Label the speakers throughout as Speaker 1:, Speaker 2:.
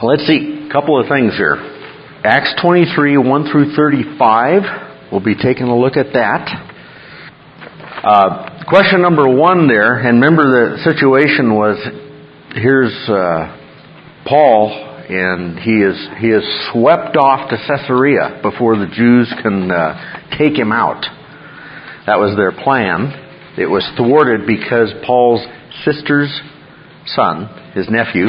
Speaker 1: Let's see, a couple of things here. Acts 23, 1 through 35. We'll be taking a look at that. Question number one there, and remember the situation was, here's Paul, and he is swept off to Caesarea before the Jews can take him out. That was their plan. It was thwarted because Paul's sister's son, his nephew,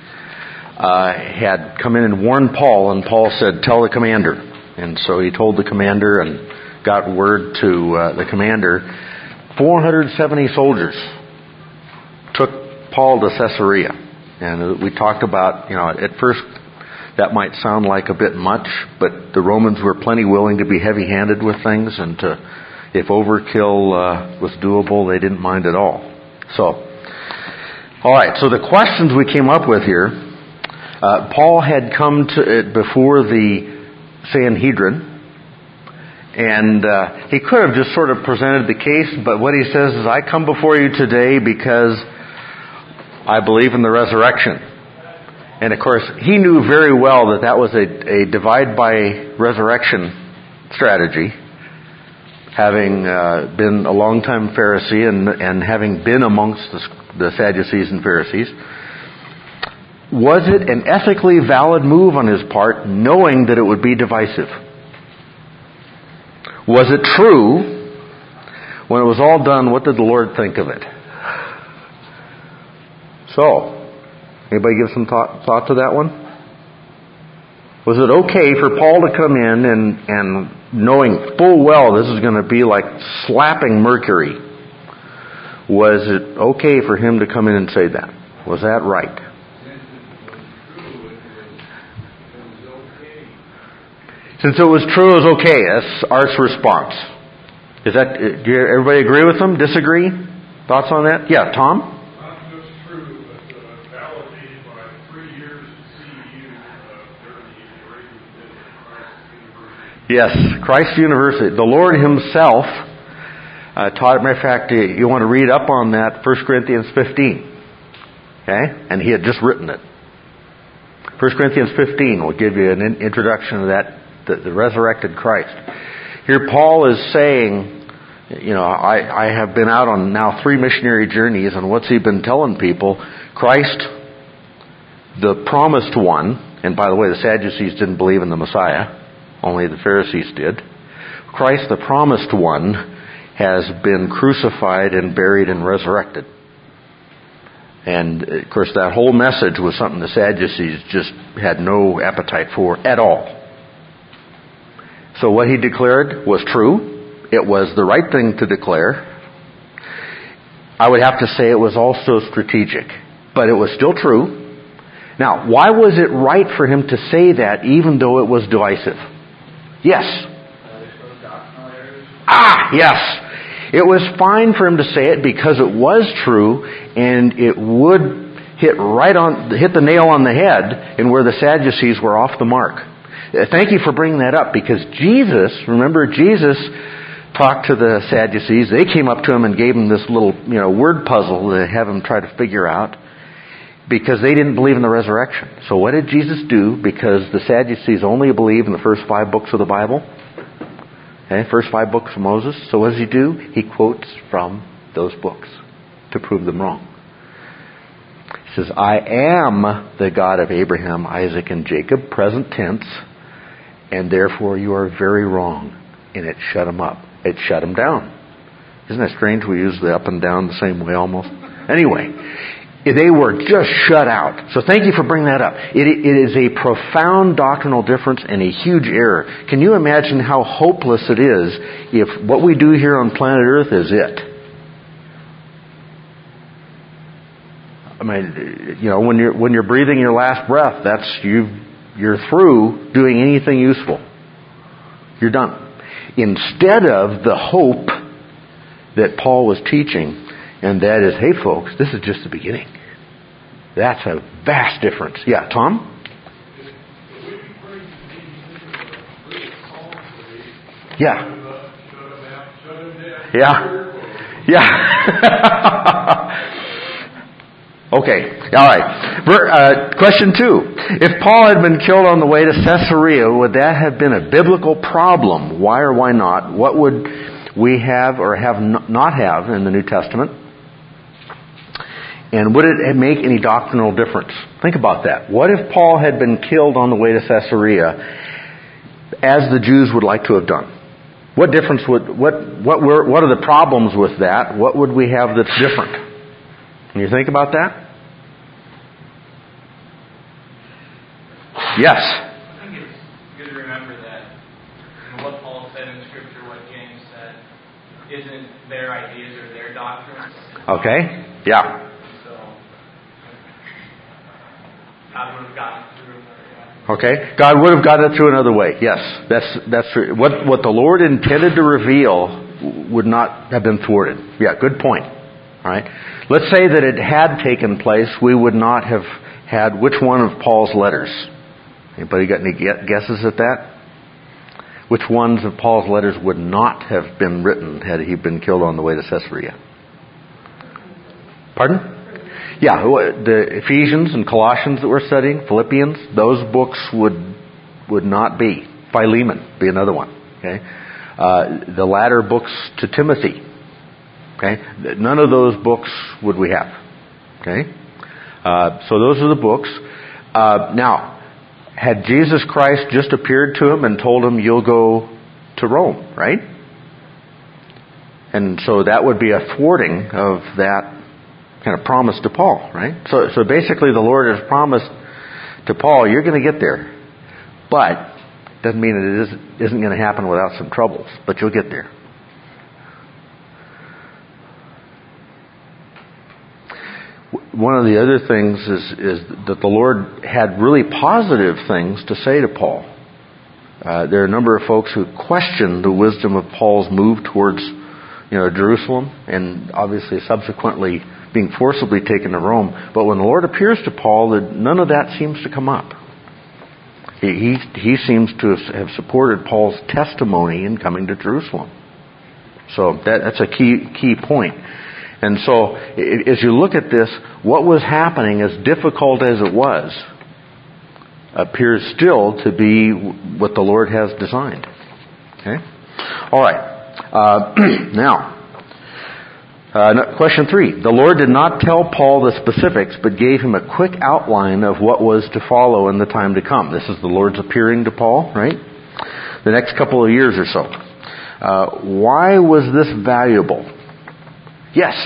Speaker 1: had come in and warned Paul, and Paul said, "Tell the commander." And so he told the commander and got word to the commander. 470 soldiers took Paul to Caesarea. And we talked about, at first that might sound like a bit much, but the Romans were plenty willing to be heavy-handed with things, and if overkill was doable, they didn't mind at all. So, all right, so the questions we came up with here, Paul had come before the Sanhedrin, and he could have just sort of presented the case, but what he says is, "I come before you today because I believe in the resurrection." And of course, he knew very well that was a divide by resurrection strategy, having been a long-time Pharisee and having been amongst the Sadducees and Pharisees. Was it an ethically valid move on his part, knowing that it would be divisive? Was it true? When it was all done, what did the Lord think of it? So, anybody give some thought to that one? Was it okay for Paul to come in and knowing full well this is going to be like slapping Mercury, was it okay for him to come in and say that? Was that right? Since it was true, it was okay. That's Art's response. Do everybody agree with them? Disagree? Thoughts on that? Yeah, Tom?
Speaker 2: Not just true, but validated by 3 years at CU during the Arabian visit at Christ University.
Speaker 1: Yes, Christ University. The Lord Himself taught. Matter of fact, you want to read up on that, 1 Corinthians 15. Okay? And he had just written it. 1 Corinthians 15 will give you an introduction to that. The resurrected Christ. Here Paul is saying, I have been out on now 3 missionary journeys, and what's he been telling people? Christ, the promised one, and by the way, the Sadducees didn't believe in the Messiah, only the Pharisees did. Christ, the promised one, has been crucified and buried and resurrected. And of course that whole message was something the Sadducees just had no appetite for at all. So what he declared was true. It was the right thing to declare. I would have to say it was also strategic, but it was still true. Now, why was it right for him to say that even though it was divisive? Yes. Yes. It was fine for him to say it because it was true, and it would hit the nail on the head in where the Sadducees were off the mark. Thank you for bringing that up, because Jesus talked to the Sadducees. They came up to him and gave him this little, word puzzle to have him try to figure out, because they didn't believe in the resurrection. So what did Jesus do? Because the Sadducees only believe in the first 5 books of the Bible. Okay, first 5 books of Moses. So what does he do? He quotes from those books to prove them wrong. He says, "I am the God of Abraham, Isaac, and Jacob," present tense, "and therefore you are very wrong." And it shut him up. It shut him down. Isn't that strange? We use the up and down the same way almost. Anyway, they were just shut out. So thank you for bringing that up. It is a profound doctrinal difference and a huge error. Can you imagine how hopeless it is if what we do here on planet Earth is it? I mean, when you're breathing your last breath, you're through doing anything useful. You're done. Instead of the hope that Paul was teaching, and that is, hey folks, this is just the beginning. That's a vast difference. Yeah, Tom? Yeah. Yeah. Okay. All right. Question 2. If Paul had been killed on the way to Caesarea, would that have been a biblical problem? Why or why not? What would we have or have not have in the New Testament? And would it make any doctrinal difference? Think about that. What if Paul had been killed on the way to Caesarea, as the Jews would like to have done? What difference what are the problems with that? What would we have that's different? Can you think about that? Yes.
Speaker 3: I think it's good to remember that what Paul said in Scripture, what James said, isn't their ideas or their doctrines.
Speaker 1: Okay. Yeah.
Speaker 3: So God would have gotten through.
Speaker 1: Okay. God would have gotten it through another way. Yes. That's true. What the Lord intended to reveal would not have been thwarted. Yeah, good point. All right. Let's say that it had taken place, we would not have had which one of Paul's letters? Anybody got any guesses at that? Which ones of Paul's letters would not have been written had he been killed on the way to Caesarea? Pardon? Yeah, the Ephesians and Colossians that we're studying, Philippians, those books would not be. Philemon be another one. Okay, the latter books to Timothy. Okay, none of those books would we have. Okay, so those are the books. Now, had Jesus Christ just appeared to him and told him, "You'll go to Rome," right? And so that would be a thwarting of that kind of promise to Paul, right? So basically the Lord has promised to Paul, you're going to get there. But doesn't mean it isn't going to happen without some troubles, but you'll get there. One of the other things is that the Lord had really positive things to say to Paul. There are a number of folks who question the wisdom of Paul's move towards Jerusalem, and obviously subsequently being forcibly taken to Rome. But when the Lord appears to Paul, none of that seems to come up. He seems to have supported Paul's testimony in coming to Jerusalem. So that's a key point. And so as you look at this, what was happening, as difficult as it was, appears still to be what the Lord has designed. Okay? All right. Now, question 3. The Lord did not tell Paul the specifics, but gave him a quick outline of what was to follow in the time to come. This is the Lord's appearing to Paul, right? The next couple of years or so. Why was this valuable? Yes?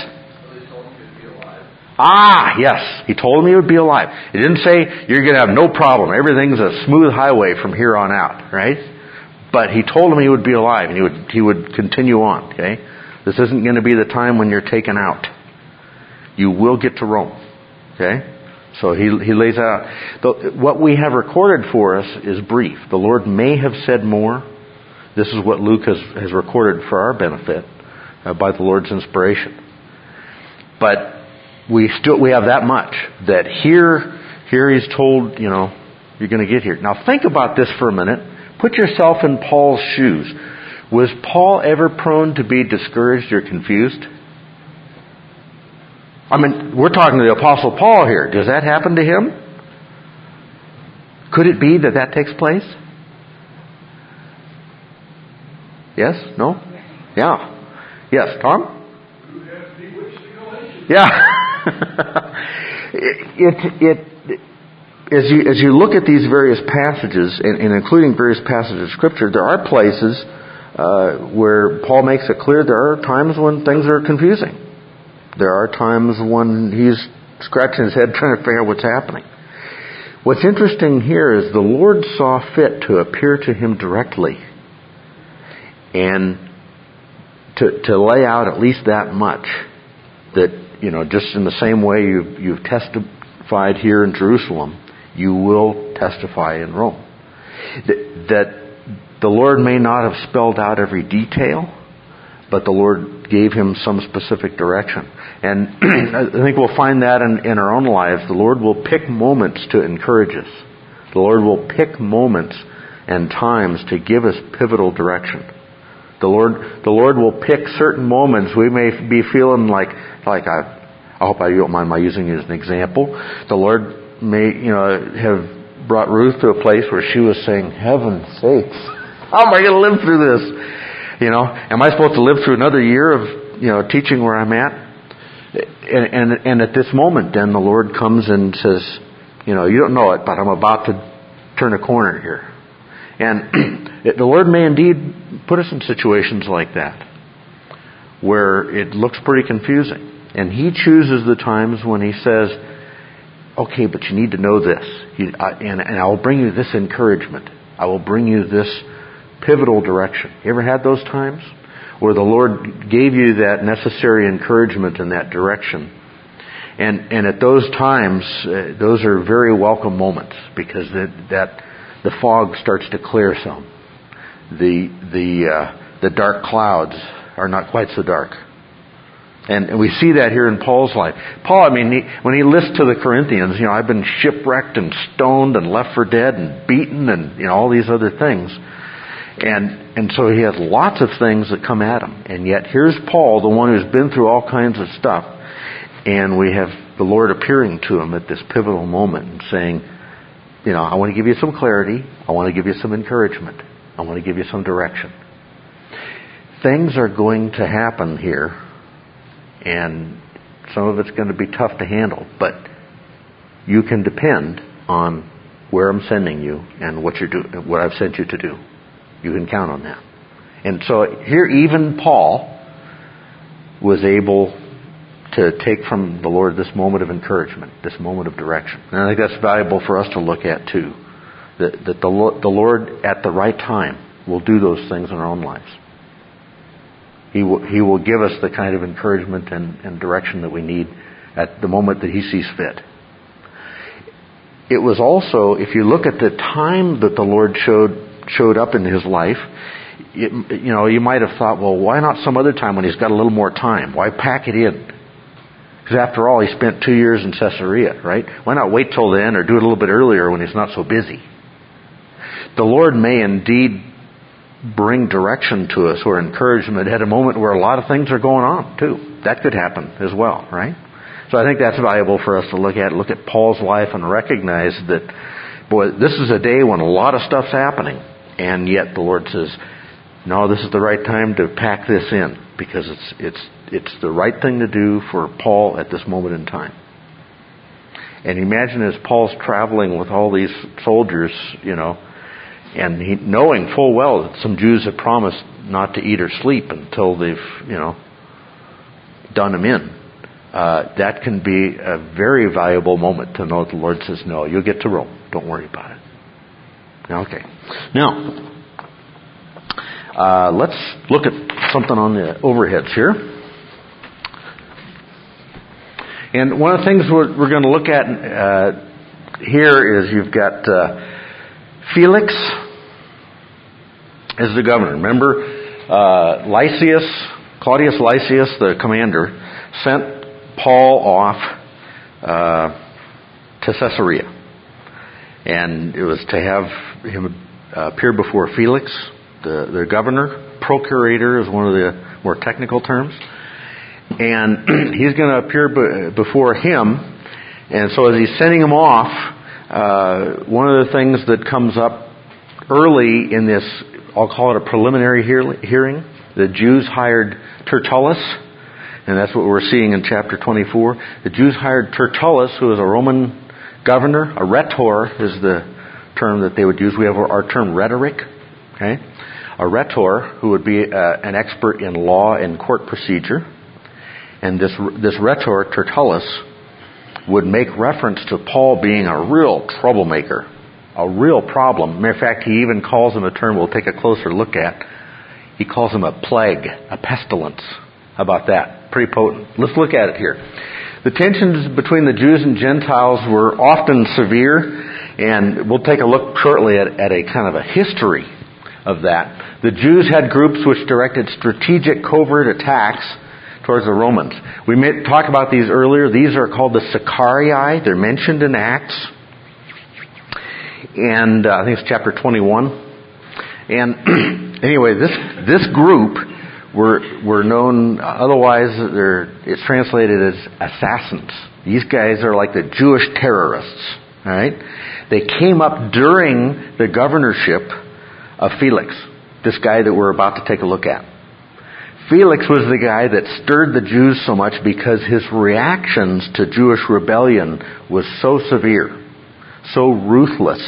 Speaker 1: Yes. He told him he would be alive. He didn't say, you're going to have no problem. Everything's a smooth highway from here on out, right? But he told him he would be alive, and he would continue on, okay? This isn't going to be the time when you're taken out. You will get to Rome. Okay? So he lays out. What we have recorded for us is brief. The Lord may have said more. This is what Luke has recorded for our benefit by the Lord's inspiration. But we have that much. That here he's told, you're going to get here. Now think about this for a minute. Put yourself in Paul's shoes. Was Paul ever prone to be discouraged or confused? I mean, we're talking to the Apostle Paul here. Does that happen to him? Could it be that takes place? Yes? No? Yeah. Yes, Tom? Yeah. As you look at these various passages, and including various passages of Scripture, there are places where Paul makes it clear there are times when things are confusing. There are times when he's scratching his head trying to figure out what's happening. What's interesting here is the Lord saw fit to appear to him directly and to lay out at least that much that, just in the same way you've testified here in Jerusalem, you will testify in Rome. That the Lord may not have spelled out every detail, but the Lord gave him some specific direction. And I think we'll find that in our own lives. The Lord will pick moments to encourage us. The Lord will pick moments and times to give us pivotal direction. The Lord will pick certain moments we may be feeling like I hope you don't mind my using it as an example. The Lord may, have brought Ruth to a place where she was saying, heaven's sakes, how am I going to live through this? Am I supposed to live through another year of, teaching where I'm at? And at this moment, then the Lord comes and says, you don't know it, but I'm about to turn a corner here. And the Lord may indeed put us in situations like that, where it looks pretty confusing. And He chooses the times when He says, okay, but you need to know this. And I will bring you this encouragement. I will bring you this pivotal direction. You ever had those times where the Lord gave you that necessary encouragement in that direction? And at those times, those are very welcome moments, because the fog starts to clear some. The dark clouds are not quite so dark. And we see that here in Paul's life. Paul, when he lists to the Corinthians, I've been shipwrecked and stoned and left for dead and beaten and all these other things. And so he has lots of things that come at him. And yet here's Paul, the one who's been through all kinds of stuff. And we have the Lord appearing to him at this pivotal moment and saying, I want to give you some clarity. I want to give you some encouragement. I want to give you some direction. Things are going to happen here, and some of it's going to be tough to handle, but you can depend on where I'm sending you and what I've sent you to do. You can count on that. And so here, even Paul was able to take from the Lord this moment of encouragement, this moment of direction. And I think that's valuable for us to look at too. That the Lord, at the right time, will do those things in our own lives. He will give us the kind of encouragement and direction that we need at the moment that He sees fit. It was also, if you look at the time that the Lord showed up in his life, you might have thought, well, why not some other time when He's got a little more time? Why pack it in? Because after all, He spent 2 years in Caesarea, right? Why not wait till then, or do it a little bit earlier when He's not so busy? The Lord may indeed bring direction to us or encouragement at a moment where a lot of things are going on too. That could happen as well, right? So I think that's valuable for us to look at Paul's life and recognize that, boy, this is a day when a lot of stuff's happening, and yet the Lord says, no, this is the right time to pack this in, because it's the right thing to do for Paul at this moment in time. And imagine as Paul's traveling with all these soldiers, and he, knowing full well that some Jews have promised not to eat or sleep until they've, done him in. That can be a very valuable moment to know that the Lord says, no, you'll get to Rome. Don't worry about it. Okay. Now, let's look at something on the overheads here. And one of the things we're going to look at here is you've got Felix is the governor. Remember, Claudius Lysias, the commander, sent Paul off to Caesarea. And it was to have him appear before Felix, the governor. Procurator is one of the more technical terms. And he's going to appear before him. And so as he's sending him off, one of the things that comes up early in this, I'll call it a preliminary hearing, the Jews hired Tertullus, and that's what we're seeing in chapter 24. The Jews hired Tertullus, who is a Roman governor. A rhetor is the term that they would use. We have our term rhetoric. Okay, a rhetor who would be an expert in law and court procedure. And this rhetor, Tertullus, would make reference to Paul being a real troublemaker, a real problem. Matter of fact, he even calls him a term we'll take a closer look at. He calls him a plague, a pestilence. How about that? Pretty potent. Let's look at it here. The tensions between the Jews and Gentiles were often severe, and we'll take a look shortly at a kind of a history of that. The Jews had groups which directed strategic covert attacks towards the Romans. We talked about these earlier. These are called the Sicarii. They're mentioned in Acts. And I think it's chapter 21. And anyway, this group were known, otherwise it's translated as assassins. These guys are like the Jewish terrorists, all right? They came up during the governorship of Felix, this guy that we're about to take a look at. Felix was the guy that stirred the Jews so much because his reactions to Jewish rebellion was so severe, so ruthless,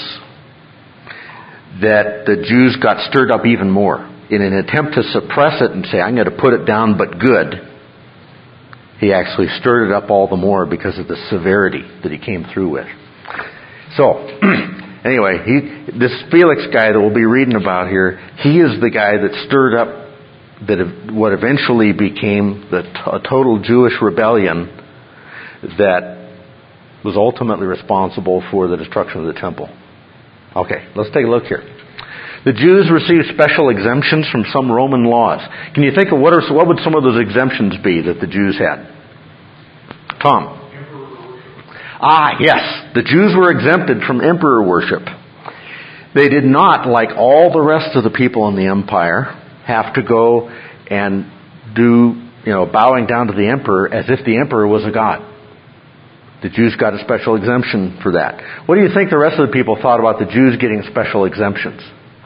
Speaker 1: that the Jews got stirred up even more. In an attempt to suppress it and say, I'm going to put it down but good, he actually stirred it up all the more because of the severity that he came through with. So, anyway, this Felix guy that we'll be reading about here, he is the guy that stirred up what eventually became a total Jewish rebellion that was ultimately responsible for the destruction of the temple. Okay, let's take a look here. The Jews received special exemptions from some Roman laws. Can you think of what would some of those exemptions be that the Jews had? Tom?
Speaker 2: Emperor worship.
Speaker 1: Yes. The Jews were exempted from emperor worship. They did not, like all the rest of the people in the empire, have to go and do, bowing down to the emperor as if the emperor was a god. The Jews got a special exemption for that. What do you think the rest of the people thought about the Jews getting special exemptions?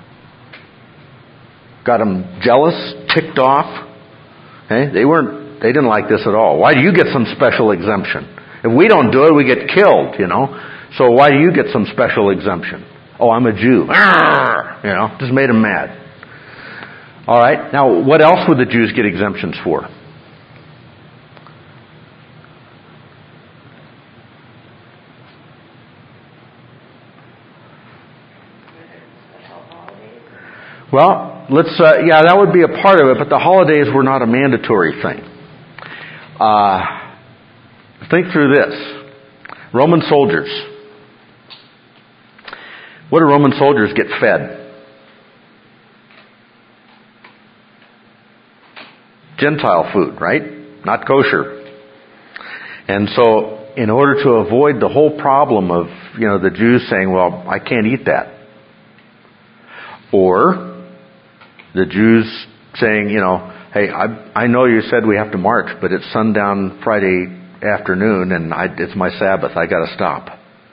Speaker 1: Got them jealous, ticked off? Okay? They didn't like this at all. Why do you get some special exemption? If we don't do it, we get killed, So why do you get some special exemption? Oh, I'm a Jew. Just made them mad. All right. Now, what else would the Jews get exemptions for? Well, that would be a part of it, but the holidays were not a mandatory thing. Think through this. Roman soldiers. What do Roman soldiers get fed? Gentile food, right? Not kosher. And so, in order to avoid the whole problem of, the Jews saying, well, I can't eat that. Or the Jews saying, hey, I know you said we have to march, but it's sundown Friday afternoon and it's my Sabbath. I got to stop.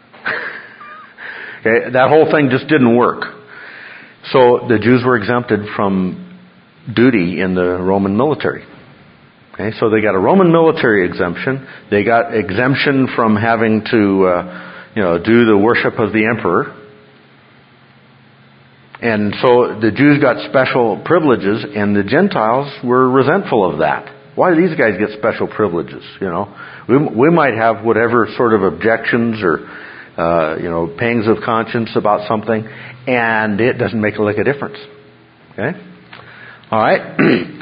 Speaker 1: Okay, that whole thing just didn't work. So the Jews were exempted from duty in the Roman military. Okay, so they got a Roman military exemption. They got exemption from having to, do the worship of the emperor. And so the Jews got special privileges, and the Gentiles were resentful of that. Why do these guys get special privileges? We might have whatever sort of objections or pangs of conscience about something, and it doesn't make a lick of difference. Okay, all right.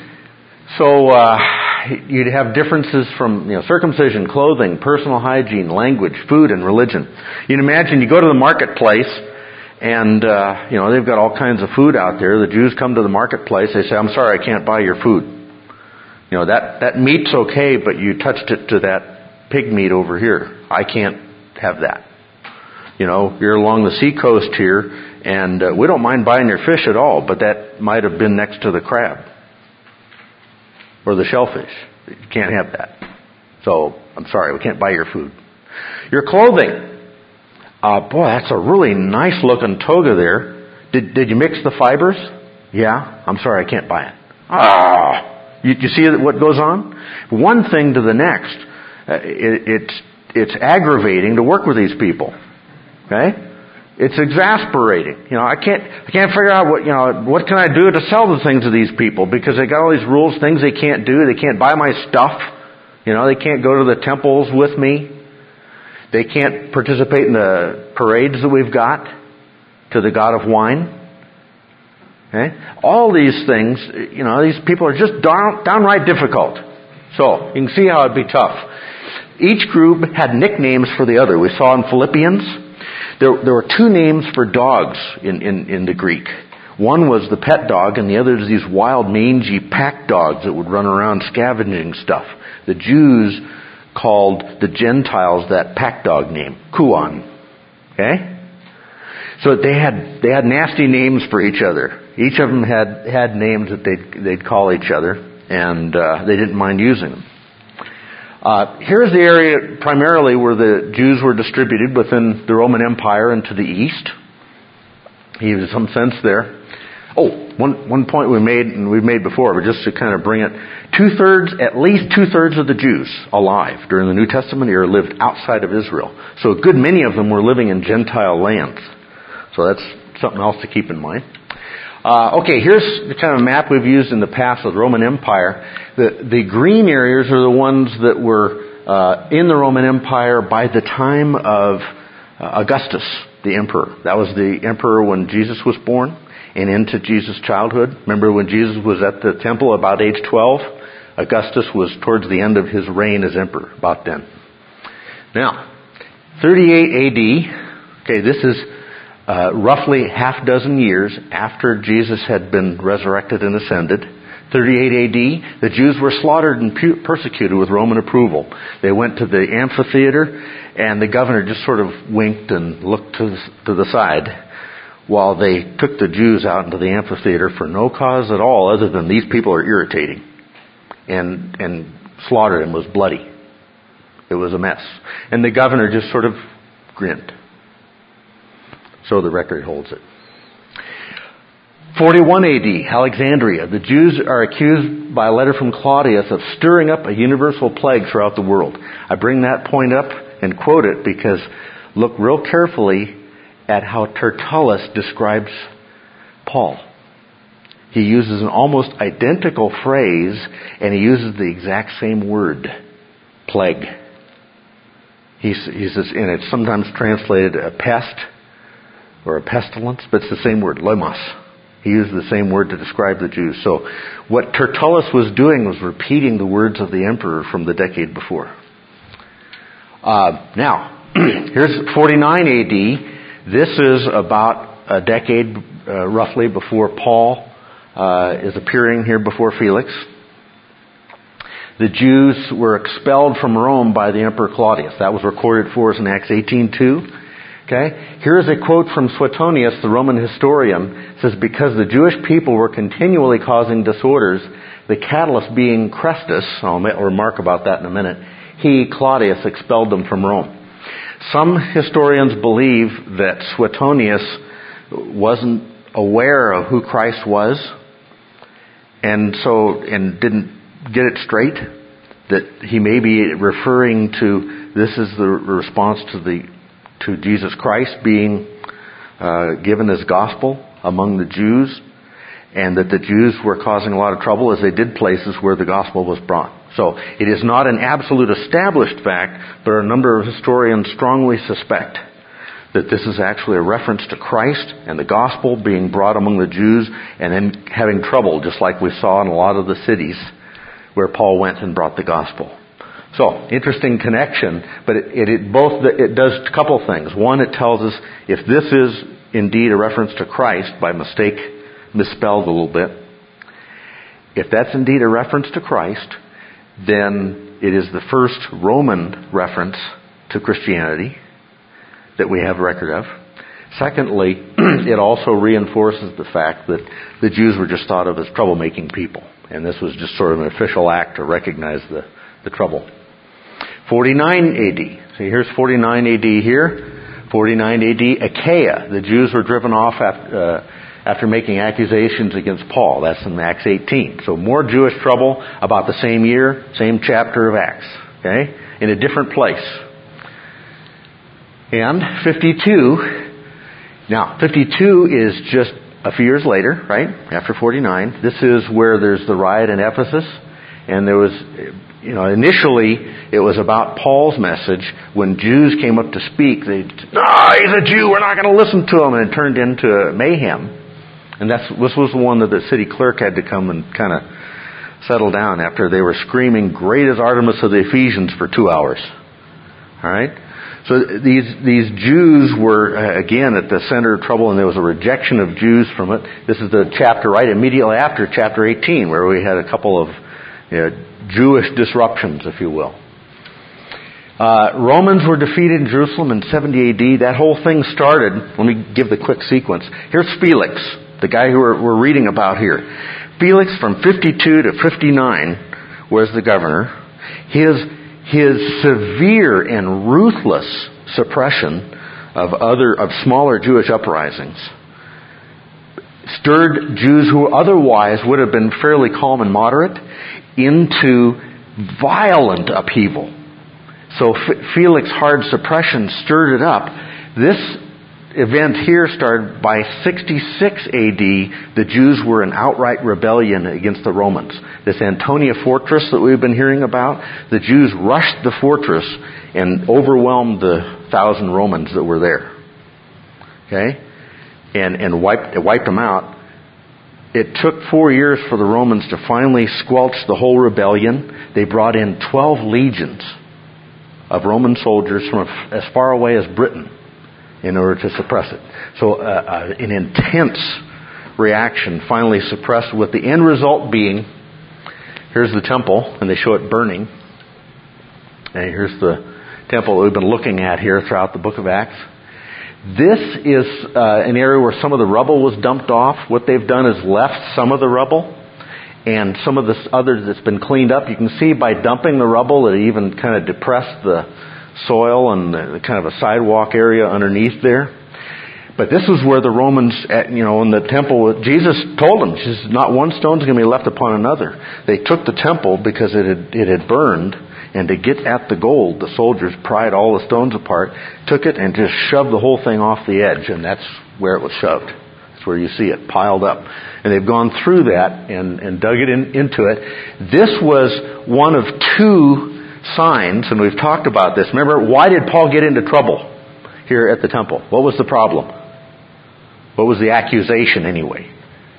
Speaker 1: So you'd have differences from circumcision, clothing, personal hygiene, language, food, and religion. You can imagine you go to the marketplace. And, they've got all kinds of food out there. The Jews come to the marketplace. They say, I'm sorry, I can't buy your food. That meat's okay, but you touched it to that pig meat over here. I can't have that. You're along the seacoast here, and we don't mind buying your fish at all, but that might have been next to the crab or the shellfish. You can't have that. So, I'm sorry, we can't buy your food. Your clothing. Boy, that's a really nice looking toga there. Did you mix the fibers? Yeah. I'm sorry, I can't buy it. You see what goes on? One thing to the next. It's aggravating to work with these people. Okay? It's exasperating. I can't figure out what can I do to sell the things to these people, because they got all these rules, things they can't do. They can't buy my stuff. They can't go to the temples with me. They can't participate in the parades that we've got to the god of wine. Okay? All these things, these people are just downright difficult. So, you can see how it'd be tough. Each group had nicknames for the other. We saw in Philippians, there were two names for dogs in the Greek. One was the pet dog, and the other is these wild, mangy pack dogs that would run around scavenging stuff. The Jews called the Gentiles that pack dog name, Kuon. Okay? So they had nasty names for each other. Each of them had names that they'd call each other. and they didn't mind using them. Here's the area primarily where the Jews were distributed within the Roman Empire and to the east. He has some sense there. One point we made, and we've made before, but just to kind of bring it, at least two-thirds of the Jews alive during the New Testament era lived outside of Israel. So a good many of them were living in Gentile lands. So that's something else to keep in mind. Here's the kind of map we've used in the past of the Roman Empire. The green areas are the ones that were in the Roman Empire by the time of Augustus, the emperor. That was the emperor when Jesus was born and into Jesus' childhood. Remember when Jesus was at the temple about age 12? Augustus was towards the end of his reign as emperor, about then. Now, 38 AD, this is roughly half dozen years after Jesus had been resurrected and ascended. 38 AD, the Jews were slaughtered and persecuted with Roman approval. They went to the amphitheater, and the governor just sort of winked and looked to the side while they took the Jews out into the amphitheater for no cause at all other than these people are irritating, and slaughtered him. Was bloody. It was a mess. And the governor just sort of grinned. So the record holds it. 41 AD, Alexandria. The Jews are accused by a letter from Claudius of stirring up a universal plague throughout the world. I bring that point up and quote it because look real carefully at how Tertullus describes Paul. He uses an almost identical phrase, and he uses the exact same word, plague. He says, and it's sometimes translated a pest or a pestilence, but it's the same word, lemos. He used the same word to describe the Jews. So what Tertullus was doing was repeating the words of the emperor from the decade before. Now, here's 49 AD. This is about a decade roughly before Paul is appearing here before Felix. The Jews were expelled from Rome by the Emperor Claudius. That was recorded for us in Acts 18:2. Okay? Here's a quote from Suetonius, the Roman historian. It says, because the Jewish people were continually causing disorders, the catalyst being Chrestus, I'll remark about that in a minute, he, Claudius, expelled them from Rome. Some historians believe that Suetonius wasn't aware of who Christ was, and didn't get it straight, that he may be referring to this is the response to Jesus Christ being given as gospel among the Jews, and that the Jews were causing a lot of trouble as they did places where the gospel was brought. So it is not an absolute established fact, but a number of historians strongly suspect that this is actually a reference to Christ and the gospel being brought among the Jews and then having trouble, just like we saw in a lot of the cities where Paul went and brought the gospel. So, interesting connection, but it does a couple things. One, it tells us if this is indeed a reference to Christ, by mistake misspelled a little bit, if that's indeed a reference to Christ, then it is the first Roman reference to Christianity that we have record of. Secondly, it also reinforces the fact that the Jews were just thought of as troublemaking people, and this was just sort of an official act to recognize the trouble. 49 AD. So here's 49 AD here. 49 AD, Achaia. The Jews were driven off after making accusations against Paul. That's in Acts 18. So more Jewish trouble about the same year, same chapter of Acts. Okay? In a different place. And 52. Now, 52 is just a few years later, right? After 49. This is where there's the riot in Ephesus. And there was, initially it was about Paul's message. When Jews came up to speak, they said, he's a Jew, we're not going to listen to him. And it turned into mayhem. And this was the one that the city clerk had to come and kind of settle down after they were screaming, great is Artemis of the Ephesians for 2 hours. All right? So these Jews were, again, at the center of trouble, and there was a rejection of Jews from it. This is the chapter right immediately after chapter 18, where we had a couple of Jewish disruptions, if you will. Romans were defeated in Jerusalem in 70 AD. That whole thing started, let me give the quick sequence. Here's Felix, the guy who we're reading about here. Felix from 52 to 59 was the governor. His severe and ruthless suppression of smaller Jewish uprisings stirred Jews who otherwise would have been fairly calm and moderate into violent upheaval. So Felix's hard suppression stirred it up. This event here started by 66 AD. The Jews were in outright rebellion against the Romans. This Antonia fortress that we've been hearing about, the Jews rushed the fortress and overwhelmed the 1,000 Romans that were there. Okay? And wiped them out. It took 4 years for the Romans to finally squelch the whole rebellion. They brought in 12 legions of Roman soldiers from as far away as Britain in order to suppress it. So an intense reaction finally suppressed, with the end result being, here's the temple, and they show it burning. And here's the temple that we've been looking at here throughout the book of Acts. This is an area where some of the rubble was dumped off. What they've done is left some of the rubble, and some of this other that's been cleaned up. You can see by dumping the rubble, it even kind of depressed the soil and the kind of a sidewalk area underneath there. But this is where the Romans, in the temple, Jesus told them, not one stone's going to be left upon another. They took the temple because it had burned, and to get at the gold, the soldiers pried all the stones apart, took it, and just shoved the whole thing off the edge, and that's where it was shoved. That's where you see it piled up. And they've gone through that and dug it into it. This was one of two signs, and we've talked about this. Remember, why did Paul get into trouble here at the temple? What was the problem? What was the accusation anyway?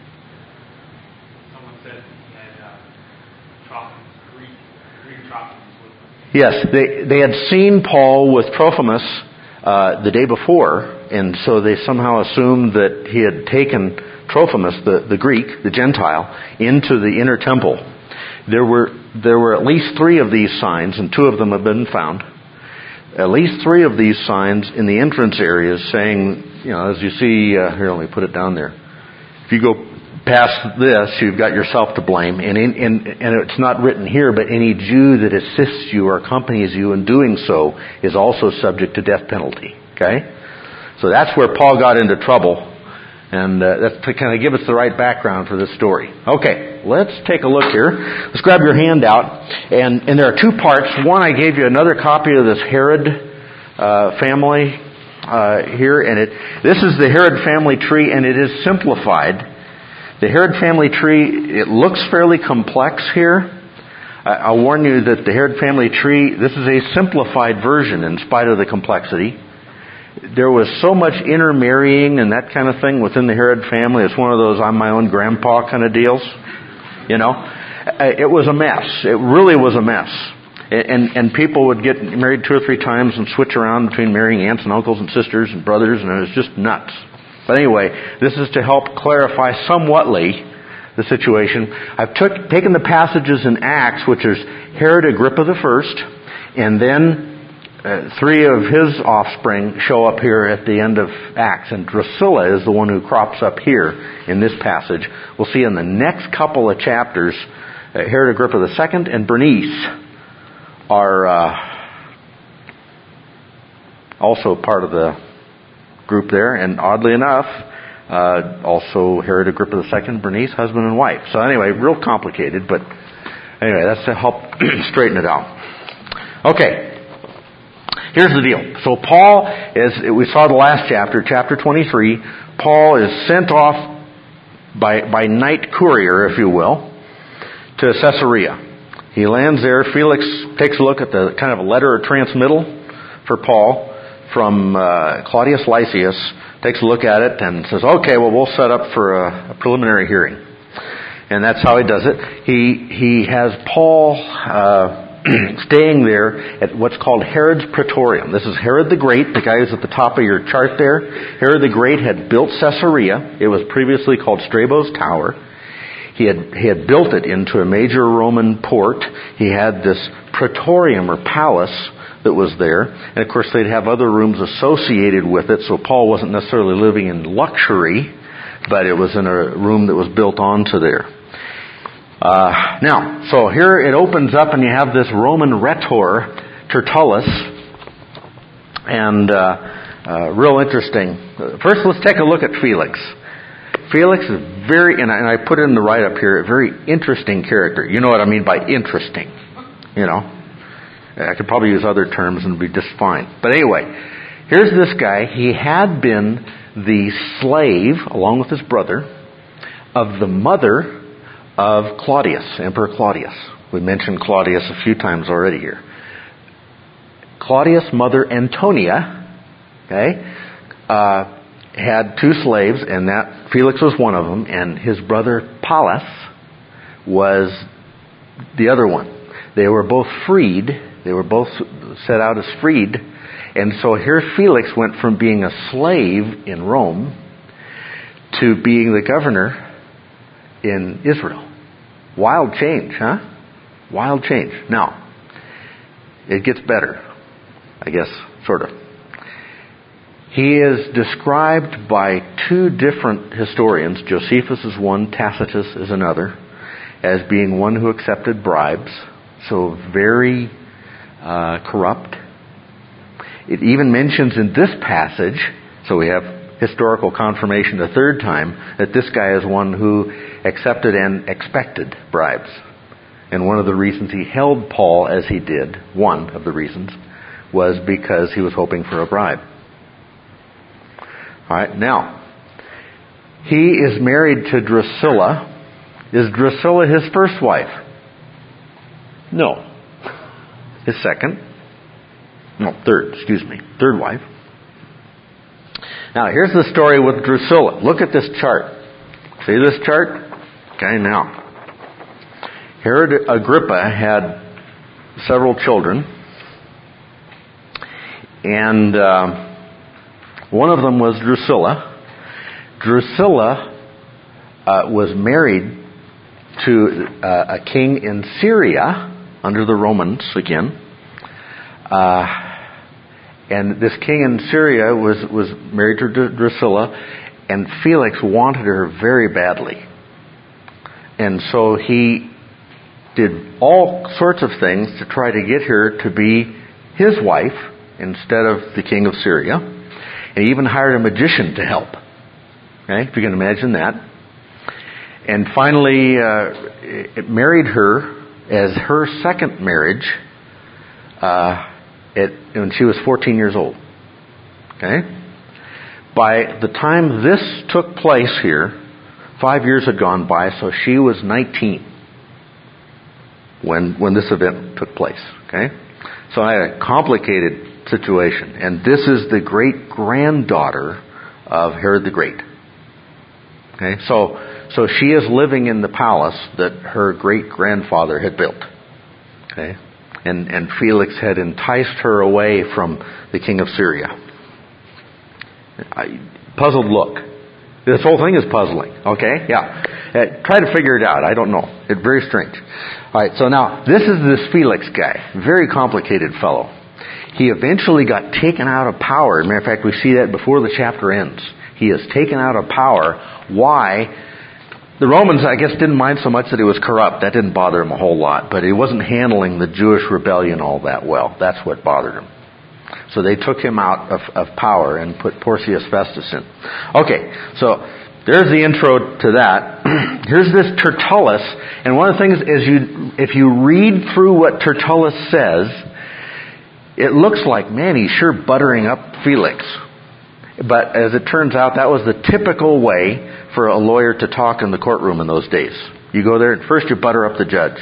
Speaker 3: Someone said he had Greek Trophimus with him.
Speaker 1: Yes, they had seen Paul with Trophimus the day before, and so they somehow assumed that he had taken Trophimus, the Greek, the Gentile, into the inner temple. There were at least 3 of these signs, and 2 of them have been found. At least 3 of these signs in the entrance areas saying, as you see, here, let me put it down there. If you go past this, you've got yourself to blame. And it's not written here, but any Jew that assists you or accompanies you in doing so is also subject to death penalty. Okay? So that's where Paul got into trouble. And that's to kind of give us the right background for this story. Okay, let's take a look here. Let's grab your handout. And there are 2 parts. One, I gave you another copy of this Herod family here. And this is the Herod family tree, and it is simplified. The Herod family tree, it looks fairly complex here. I'll warn you that the Herod family tree, this is a simplified version in spite of the complexity. There was so much intermarrying and that kind of thing within the Herod family. It's one of those I'm my own grandpa kind of deals. It was a mess. It really was a mess. And people would get married 2 or 3 times and switch around between marrying aunts and uncles and sisters and brothers, and it was just nuts. But anyway, this is to help clarify somewhatly the situation. I've taken the passages in Acts, which is Herod Agrippa I, and then 3 of his offspring show up here at the end of Acts. And Drusilla is the one who crops up here in this passage. We'll see in the next couple of chapters, Herod Agrippa II and Bernice are also part of the group there. And oddly enough, also Herod Agrippa II, Bernice, husband and wife. So anyway, real complicated, but anyway, that's to help straighten it out. Okay. Here's the deal. So Paul, as we saw the last chapter 23, Paul is sent off by night courier, if you will, to Caesarea. He lands there. Felix takes a look at the kind of a letter of transmittal for Paul from Claudius Lysias, takes a look at it and says, okay, well, we'll set up for a preliminary hearing. And that's how he does it. He has Paul staying there at what's called Herod's Praetorium. This is Herod the Great, the guy who's at the top of your chart there. Herod the Great had built Caesarea. It was previously called Strabo's Tower. He had built it into a major Roman port. He had this praetorium or palace that was there. And of course they'd have other rooms associated with it, so Paul wasn't necessarily living in luxury, but it was in a room that was built onto there. Now, so here it opens up and you have this Roman rhetor, Tertullus, and real interesting. First, let's take a look at Felix. Felix is and I put it in the write-up here, a very interesting character. You know what I mean by interesting. You know, I could probably use other terms and be just fine. But anyway, here's this guy. He had been the slave, along with his brother, of the mother of Claudius, Emperor Claudius. We mentioned Claudius a few times already here. Claudius' mother Antonia, had two slaves, and that Felix was one of them, and his brother Pallas was the other one. They were both freed. They were both set out as freed. And so here Felix went from being a slave in Rome to being the governor in Israel. Wild change, huh? Wild change. Now, it gets better, I guess, sort of. He is described by two different historians, Josephus is one, Tacitus is another, as being one who accepted bribes, so very corrupt. It even mentions in this passage, so we have historical confirmation the third time, that this guy is one who accepted and expected bribes. And one of the reasons he held Paul as he did, one of the reasons, was because he was hoping for a bribe. All right, now, he is married to Drusilla. Is Drusilla his first wife? No. His second? No, third wife. Now, here's the story with Drusilla. Look at this chart. See this chart? Okay, now. Herod Agrippa had several children, and one of them was Drusilla. Drusilla was married to a king in Syria, under the Romans again. And this king in Syria was married to Drusilla, and Felix wanted her very badly. And so he did all sorts of things to try to get her to be his wife instead of the king of Syria. And he even hired a magician to help. Okay, if you can imagine that. And finally married her as her second marriage when she was 14 years old. Okay? By the time this took place here, 5 years had gone by, so she was 19 when this event took place. Okay? So I had a complicated situation. And this is the great-granddaughter of Herod the Great. Okay? So she is living in the palace that her great-grandfather had built. Okay? And Felix had enticed her away from the king of Syria. Puzzled look. This whole thing is puzzling. Okay? Yeah. Try to figure it out. I don't know. It's very strange. All right. So now, this is this Felix guy. Very complicated fellow. He eventually got taken out of power. As a matter of fact, we see that before the chapter ends. He is taken out of power. Why? The Romans, I guess, didn't mind so much that he was corrupt. That didn't bother him a whole lot. But he wasn't handling the Jewish rebellion all that well. That's what bothered him. So they took him out of power and put Porcius Festus in. Okay, so there's the intro to that. Here's this Tertullus. And one of the things is, if you read through what Tertullus says, it looks like, man, he's sure buttering up Felix. But as it turns out, that was the typical way for a lawyer to talk in the courtroom in those days. You go there, and first you butter up the judge.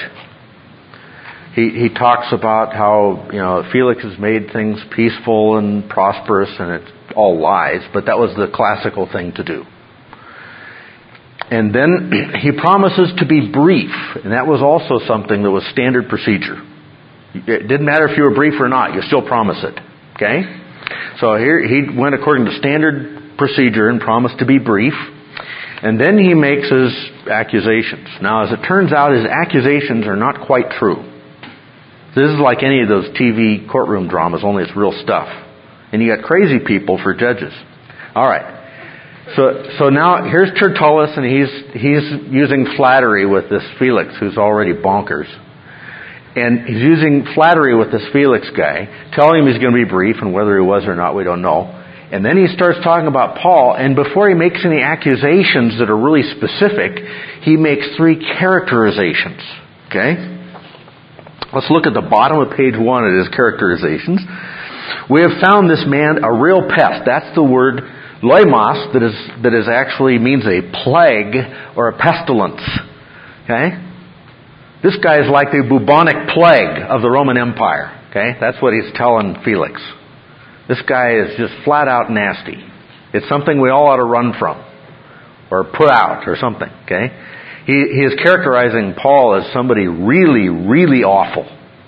Speaker 1: He talks about how, Felix has made things peaceful and prosperous, and it's all lies, but that was the classical thing to do. And then he promises to be brief, and that was also something that was standard procedure. It didn't matter if you were brief or not, you still promise it. Okay? So here he went according to standard procedure and promised to be brief. And then he makes his accusations. Now, as it turns out, his accusations are not quite true. This is like any of those TV courtroom dramas, only it's real stuff. And you got crazy people for judges. All right. So now here's Tertullus, and he's using flattery with this Felix, who's already bonkers. And he's using flattery with this Felix guy, telling him he's going to be brief, and whether he was or not, we don't know. And then he starts talking about Paul, and before he makes any accusations that are really specific, he makes 3 characterizations. Okay? Let's look at the bottom of page 1 of his characterizations. We have found this man a real pest. That's the word loimos, that is actually means a plague or a pestilence. Okay? This guy is like the bubonic plague of the Roman Empire. Okay? That's what he's telling Felix. This guy is just flat out nasty. It's something we all ought to run from, or put out, or something. Okay? He is characterizing Paul as somebody really, really awful.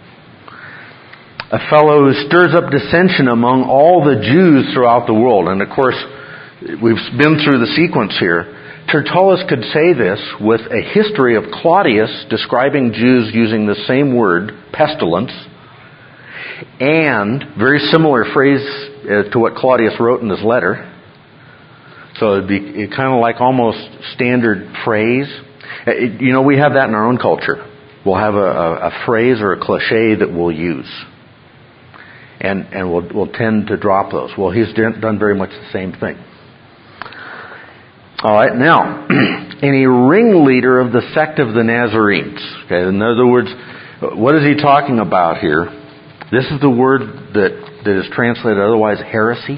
Speaker 1: A fellow who stirs up dissension among all the Jews throughout the world. And of course, we've been through the sequence here. Tertullus could say this with a history of Claudius describing Jews using the same word, pestilence, and very similar phrase to what Claudius wrote in his letter. So it'd be kind of like almost standard phrase. We have that in our own culture. We'll have a phrase or a cliche that we'll use. And we'll tend to drop those. Well, he's done very much the same thing. All right, now, any ringleader of the sect of the Nazarenes. Okay, in other words, what is he talking about here? This is the word that is translated otherwise heresy.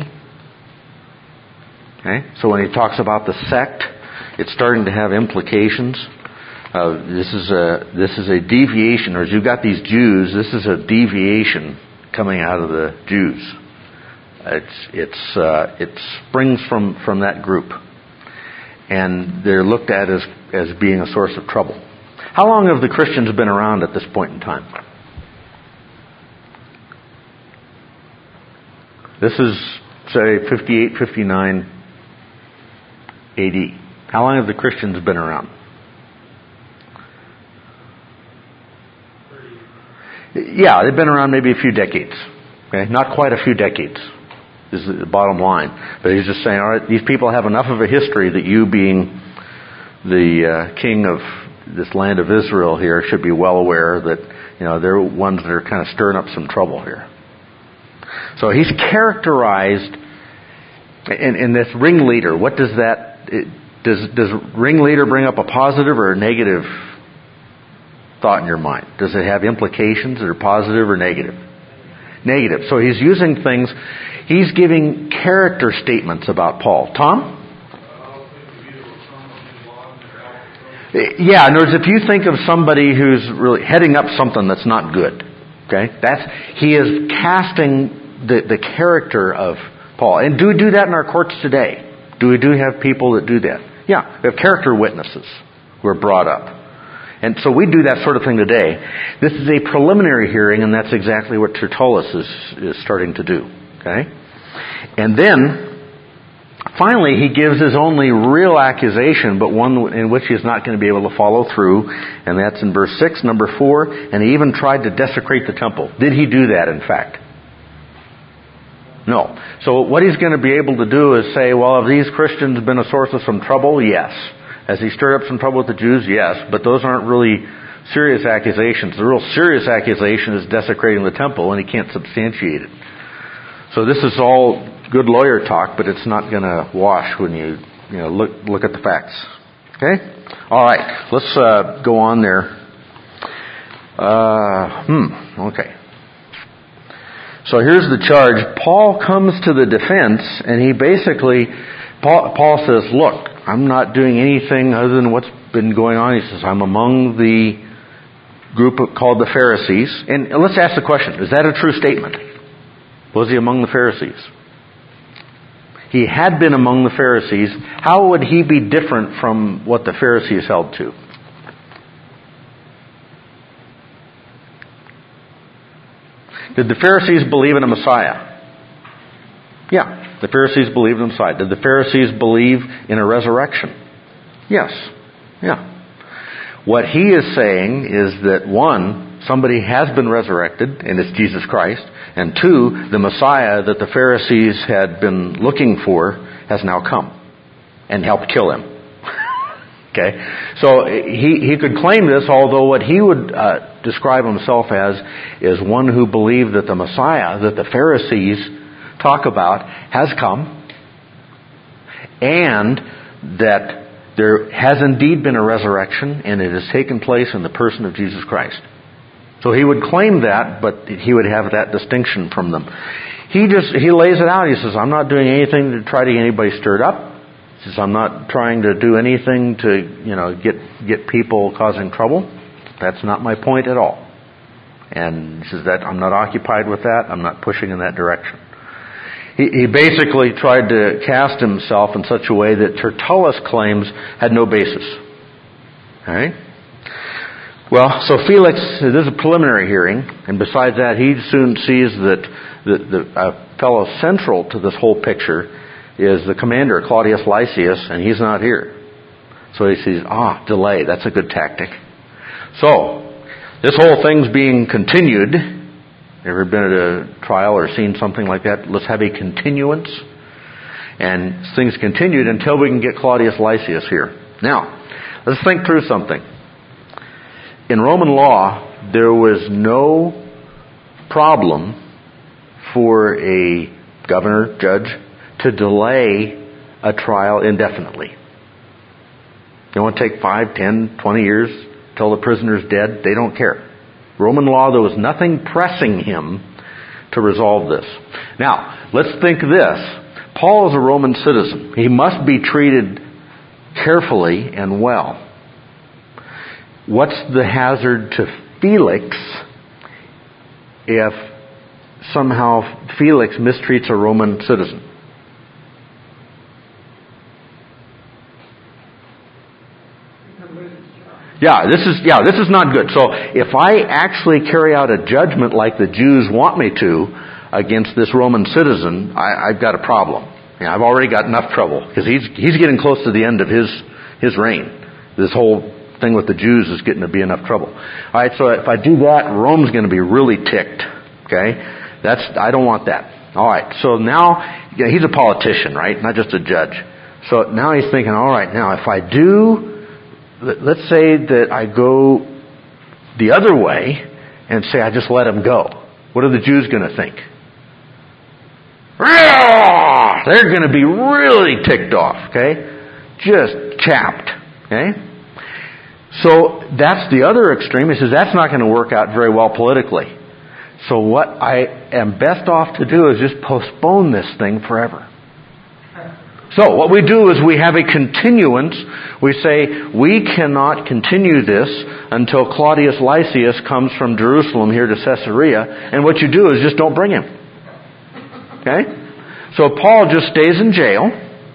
Speaker 1: Okay, so when he talks about the sect, it's starting to have implications. This is a deviation, or as you've got these Jews, this is a deviation coming out of the Jews. It springs from that group. And they're looked at as being a source of trouble. How long have the Christians been around at this point in time? This is, say, 58, 59 AD. How long have the Christians been around? Yeah, they've been around maybe a few decades. Okay, not quite a few decades is the bottom line. But he's just saying, all right, these people have enough of a history that you, being the king of this land of Israel here, should be well aware that they're ones that are kind of stirring up some trouble here. So he's characterized in this ringleader. What does that does ringleader bring up a positive or a negative thought in your mind? Does it have implications that are positive or negative? Negative. So he's using things. He's giving character statements about Paul. Tom? Yeah, in other words, if you think of somebody who's really heading up something that's not good, okay, he is casting the character of Paul. And do we do that in our courts today? Do we have people that do that? Yeah, we have character witnesses who are brought up. And so we do that sort of thing today. This is a preliminary hearing, and that's exactly what Tertullus is starting to do. Okay? And then, finally, he gives his only real accusation, but one in which he is not going to be able to follow through, and that's in verse 6, number 4, and he even tried to desecrate the temple. Did he do that, in fact? No. So what he's going to be able to do is say, well, have these Christians been a source of some trouble? Yes. Has he stirred up some trouble with the Jews? Yes. But those aren't really serious accusations. The real serious accusation is desecrating the temple, and he can't substantiate it. So this is all good lawyer talk, but it's not going to wash when you look at the facts. Okay? All right. Let's go on there. Okay. So here's the charge. Paul comes to the defense, and he basically, Paul says, look, I'm not doing anything other than what's been going on. He says, I'm among the group called the Pharisees. And let's ask the question, is that a true statement? Was he among the Pharisees? He had been among the Pharisees. How would he be different from what the Pharisees held to? Did the Pharisees believe in a Messiah? Yeah, the Pharisees believed in a Messiah. Did the Pharisees believe in a resurrection? Yes. Yeah. What he is saying is that, one, somebody has been resurrected, and it's Jesus Christ. And two, the Messiah that the Pharisees had been looking for has now come. and helped kill him. Okay? So he could claim this, although what he would describe himself as is one who believed that the Messiah, that the Pharisees talk about, has come, and that there has indeed been a resurrection, and it has taken place in the person of Jesus Christ. So he would claim that, but he would have that distinction from them. He lays it out. He says, I'm not doing anything to try to get anybody stirred up. He says, I'm not trying to do anything to, get people causing trouble. That's not my point at all. And he says that I'm not occupied with that. I'm not pushing in that direction. He basically tried to cast himself in such a way that Tertullus claims had no basis. All right? Well, so Felix, this is a preliminary hearing, and besides that, he soon sees that the fellow central to this whole picture is the commander, Claudius Lysias, and he's not here. So he sees, delay, that's a good tactic. So, this whole thing's being continued. Ever been at a trial or seen something like that? Let's have a continuance. And things continued until we can get Claudius Lysias here. Now, let's think through something. In Roman law, there was no problem for a governor, judge, to delay a trial indefinitely. They want to take 5, 10, 20 years till the prisoner's dead. They don't care. Roman law, there was nothing pressing him to resolve this. Now, let's think this. Paul is a Roman citizen. He must be treated carefully and well. What's the hazard to Felix if somehow Felix mistreats a Roman citizen? This is not good. So if I actually carry out a judgment like the Jews want me to against this Roman citizen, I've got a problem. I've already got enough trouble because he's getting close to the end of his reign. This whole thing with the Jews is getting to be enough trouble. All right, so if I do that, Rome's going to be really ticked. Okay, I don't want that. All right, so now he's a politician, right? Not just a judge. So now he's thinking, all right, now if I do. Let's say that I go the other way and say I just let him go. What are the Jews going to think? They're going to be really ticked off, okay? Just chapped, okay? So that's the other extreme. He says that's not going to work out very well politically. So what I am best off to do is just postpone this thing forever. So what we do is we have a continuance. We say we cannot continue this until Claudius Lysias comes from Jerusalem here to Caesarea. And what you do is just don't bring him. Okay? So Paul just stays in jail.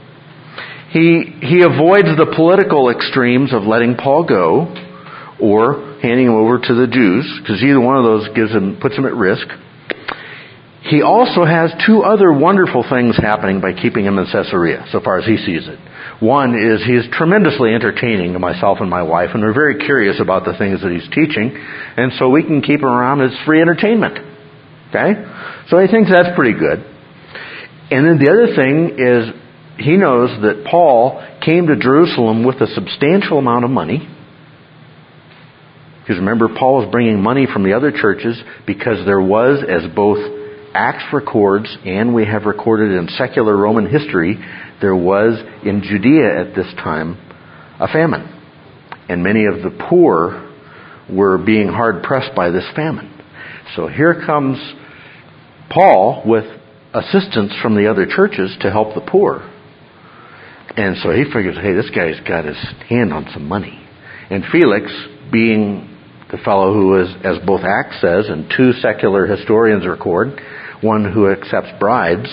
Speaker 1: He avoids the political extremes of letting Paul go or handing him over to the Jews, because either one of those puts him at risk. He also has two other wonderful things happening by keeping him in Caesarea, so far as he sees it. One is he is tremendously entertaining to myself and my wife, and we're very curious about the things that he's teaching, and so we can keep him around as free entertainment. Okay? So he thinks that's pretty good. And then the other thing is he knows that Paul came to Jerusalem with a substantial amount of money. Because remember, Paul was bringing money from the other churches because there was, as both Acts records, and we have recorded in secular Roman history, there was in Judea at this time a famine. And many of the poor were being hard pressed by this famine. So here comes Paul with assistance from the other churches to help the poor. And so he figures, hey, this guy's got his hand on some money. And Felix, being the fellow who is, as both Acts says, and two secular historians record, one who accepts bribes.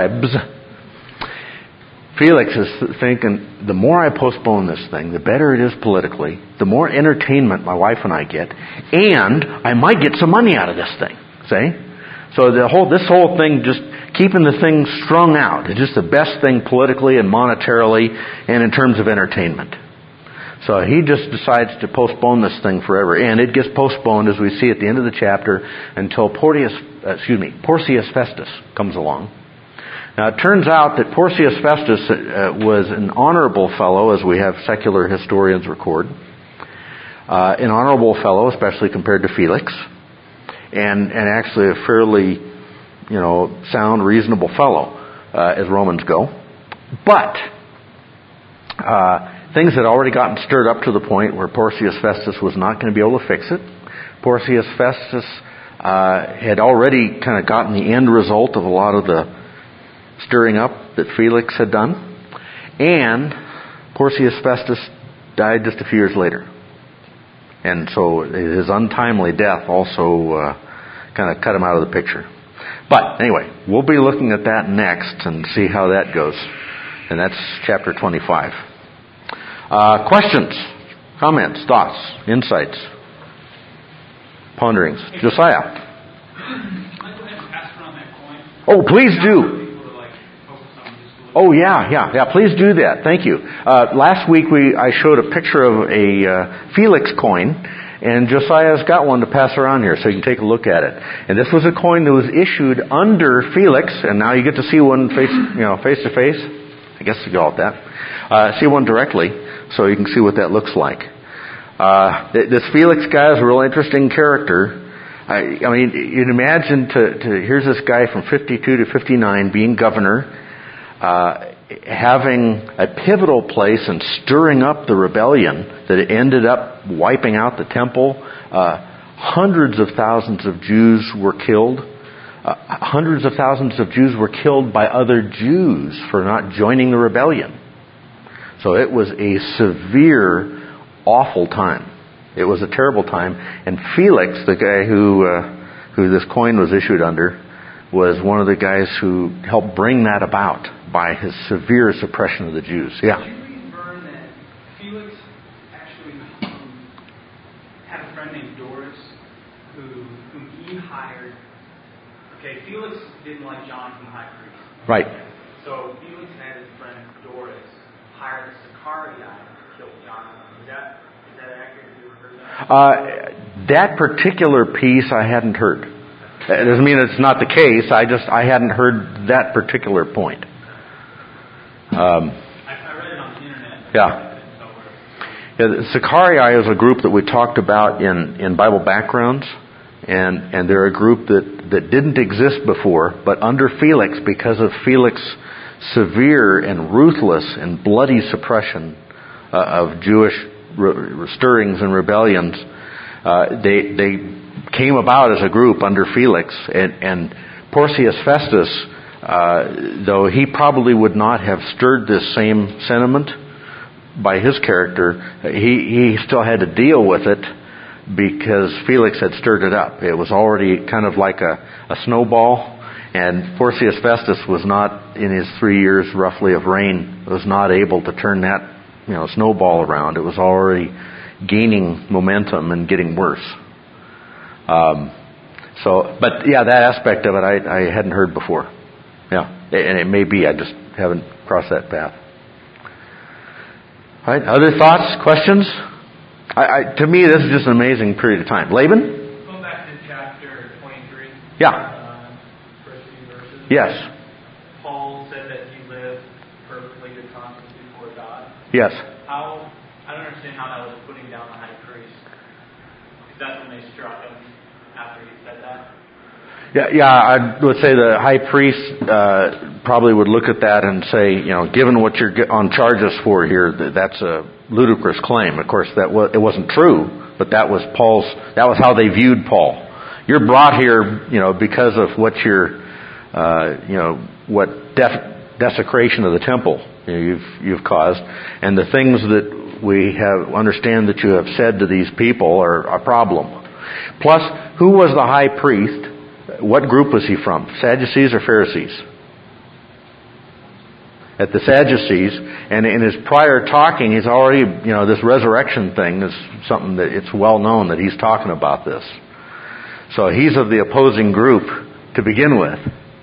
Speaker 1: Felix is thinking, the more I postpone this thing, the better it is politically, the more entertainment my wife and I get, and I might get some money out of this thing. See? So this whole thing, just keeping the thing strung out, is just the best thing politically and monetarily and in terms of entertainment. So he just decides to postpone this thing forever. And it gets postponed, as we see at the end of the chapter, until Porcius Festus comes along. Now, it turns out that Porcius Festus was an honorable fellow, as we have secular historians record. An honorable fellow, especially compared to Felix. And actually a fairly, sound, reasonable fellow, as Romans go. But things had already gotten stirred up to the point where Porcius Festus was not going to be able to fix it. Porcius Festus had already kind of gotten the end result of a lot of the stirring up that Felix had done. And Porcius Festus died just a few years later. And so his untimely death also kind of cut him out of the picture. But anyway, we'll be looking at that next and see how that goes. And that's chapter 25. Questions, comments, thoughts, insights, ponderings. Josiah. Oh, please do. Oh, yeah. Please do that. Thank you. Last week I showed a picture of a Felix coin, and Josiah's got one to pass around here so you can take a look at it. And this was a coin that was issued under Felix, and now you get to see one face to face. I guess you call it that. See one directly, so you can see what that looks like. This Felix guy is a real interesting character. I mean, you'd imagine here's this guy from 52 to 59 being governor, having a pivotal place in stirring up the rebellion that ended up wiping out the temple. Hundreds of thousands of Jews were killed. Hundreds of thousands of Jews were killed by other Jews for not joining the rebellion. So it was a severe, awful time. It was a terrible time. And Felix, the guy who this coin was issued under, was one of the guys who helped bring that about by his severe suppression of the Jews. Yeah.
Speaker 4: Did you read, Vern, that Felix actually had a friend named Doris whom he hired? Okay, Felix didn't like Jonathan the high priest.
Speaker 1: Right.
Speaker 4: So Felix had his friend Doris hire the Sicarii to kill Jonathan. Is that accurate? Have you ever heard that?
Speaker 1: That particular piece I hadn't heard. It doesn't mean it's not the case. I hadn't heard that particular point.
Speaker 4: I read it on the internet.
Speaker 1: Yeah. Sicarii is a group that we talked about in Bible backgrounds, and they're a group that didn't exist before, but under Felix, because of Felix's severe and ruthless and bloody suppression of Jewish stirrings and rebellions, they came about as a group under Felix, and Porcius Festus, though he probably would not have stirred this same sentiment by his character, he still had to deal with it because Felix had stirred it up. It was already kind of like a snowball, and Porcius Festus was not, in his 3 years roughly of reign, was not able to turn that snowball around. It was already gaining momentum and getting worse. But that aspect of it I hadn't heard before. Yeah, and it may be I just haven't crossed that path. All right, other thoughts, questions? To me, this is just an amazing period of time. Laban?
Speaker 3: Going back to chapter 23.
Speaker 1: Yeah.
Speaker 3: First few verses.
Speaker 1: Yes.
Speaker 3: Paul said that he lived perfectly good conscience before God.
Speaker 1: Yes.
Speaker 3: I don't understand how that was putting down the high priest. Because that's when they struck him after he said that.
Speaker 1: Yeah, I would say the high priest probably would look at that and say, given what you're on charges for here, that's a ludicrous claim. Of course, it wasn't true, but that was how they viewed Paul. You're brought here, because of what desecration of the temple you've caused, and the things that we understand that you have said to these people are a problem. Plus, who was the high priest? What group was he from? Sadducees or Pharisees? At the Sadducees, and in his prior talking, he's already, this resurrection thing is something that it's well known that he's talking about this. So he's of the opposing group to begin with.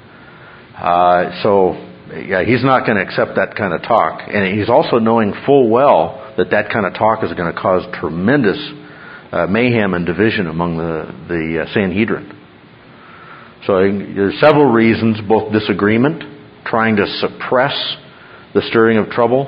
Speaker 1: He's not going to accept that kind of talk. And he's also knowing full well that kind of talk is going to cause tremendous mayhem and division among the Sanhedrin. So there's several reasons, both disagreement trying to suppress the stirring of trouble.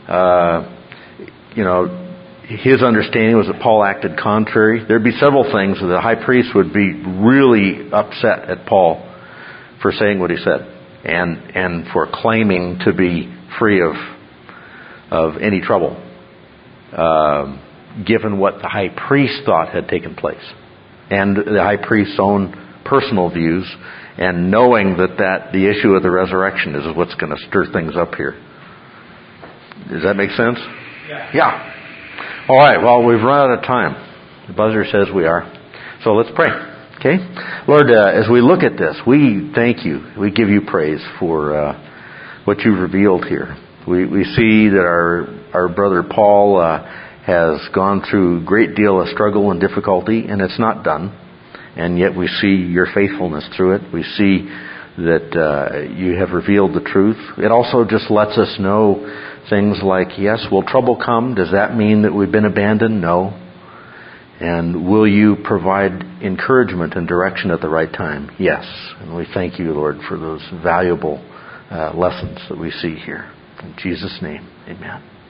Speaker 1: His understanding was that Paul acted contrary. There'd be several things that the high priest would be really upset at Paul for saying what he said and for claiming to be free of any trouble, given what the high priest thought had taken place, and the high priest's own personal views, and knowing that the issue of the resurrection is what's going to stir things up here. Does that make sense? Yeah. All right, well, we've run out of time. The buzzer says we are. So let's pray. Okay? Lord, as we look at this, we thank you. We give you praise for what you've revealed here. We see that our brother Paul has gone through a great deal of struggle and difficulty, and it's not done. And yet we see your faithfulness through it. We see that you have revealed the truth. It also just lets us know things like, yes, will trouble come? Does that mean that we've been abandoned? No. And will you provide encouragement and direction at the right time? Yes. And we thank you, Lord, for those valuable lessons that we see here. In Jesus' name, amen.